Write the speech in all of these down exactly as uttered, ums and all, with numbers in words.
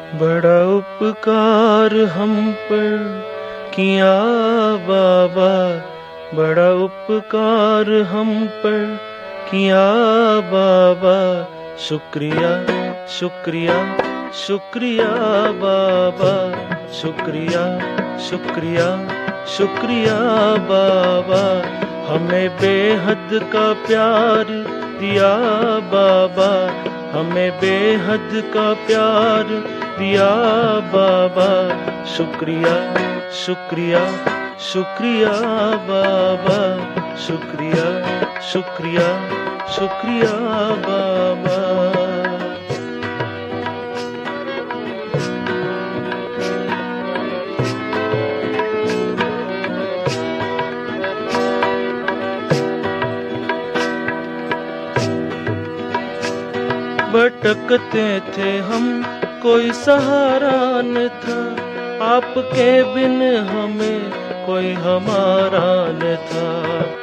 बड़ा उपकार हम पर किया बाबा, बड़ा उपकार हम पर किया बाबा। शुक्रिया शुक्रिया शुक्रिया बाबा, शुक्रिया शुक्रिया शुक्रिया बाबा। हमें बेहद का प्यार दिया बाबा, हमें बेहद का प्यार दिया बाबा। शुक्रिया शुक्रिया शुक्रिया बाबा, शुक्रिया शुक्रिया शुक्रिया बाबा। भटकते थे हम, कोई सहारा न था, आपके बिन हमें कोई हमारा न था।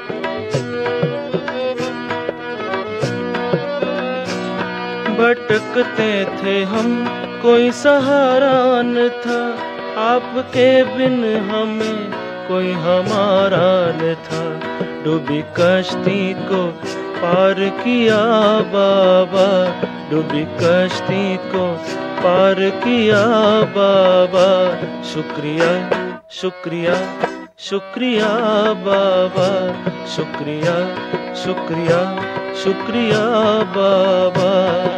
भटकते थे हम, कोई सहारा न था, आपके बिन हमें कोई हमारा न था। डूबी कश्ती को पार किया बाबा, डूबी कश्ती को पार किया बाबा। शुक्रिया शुक्रिया शुक्रिया बाबा, शुक्रिया शुक्रिया शुक्रिया बाबा।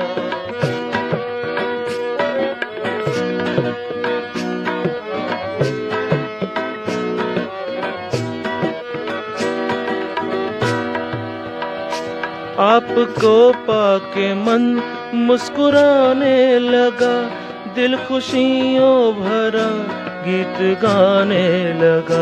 आपको पाके मन मुस्कुराने लगा, दिल खुशियों भरा गीत गाने लगा।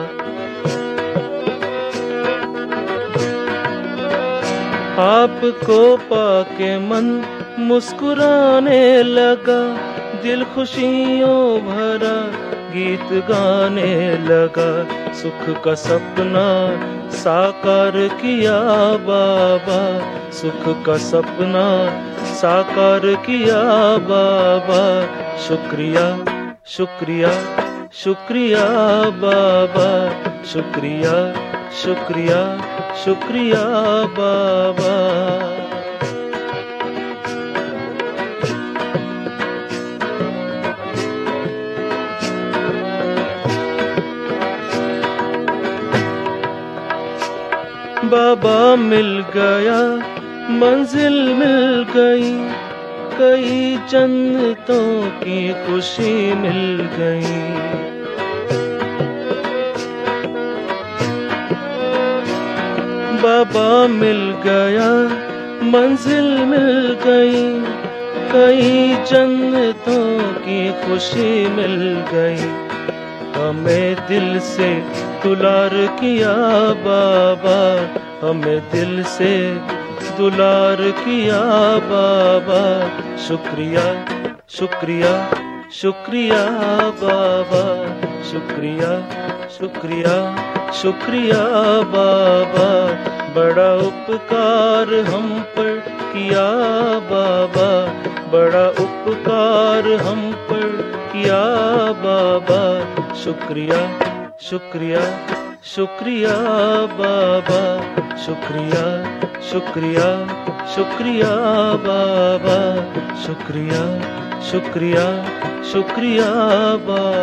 आपको पाके मन मुस्कुराने लगा, दिल खुशियों भरा गीत गाने लगा। सुख का सपना साकार किया बाबा, सुख का सपना साकार किया बाबा। शुक्रिया शुक्रिया शुक्रिया बाबा, शुक्रिया शुक्रिया शुक्रिया बाबा। बाबा मिल गया, मंजिल मिल गई, कई जन्नतों की खुशी मिल गई। बाबा मिल गया, मंजिल मिल गई, कई जन्नतों की खुशी मिल गई। हमें दिल से दुलार किया बाबा, हमें दिल से दुलार किया बाबा। शुक्रिया शुक्रिया शुक्रिया बाबा, शुक्रिया शुक्रिया शुक्रिया बाबा। बड़ा उपकार हम पर किया बाबा, बड़ा उपकार हम पर किया बाबा। शुक्रिया शुक्रिया शुक्रिया बाबा, शुक्रिया शुक्रिया शुक्रिया बाबा, शुक्रिया शुक्रिया शुक्रिया बाबा।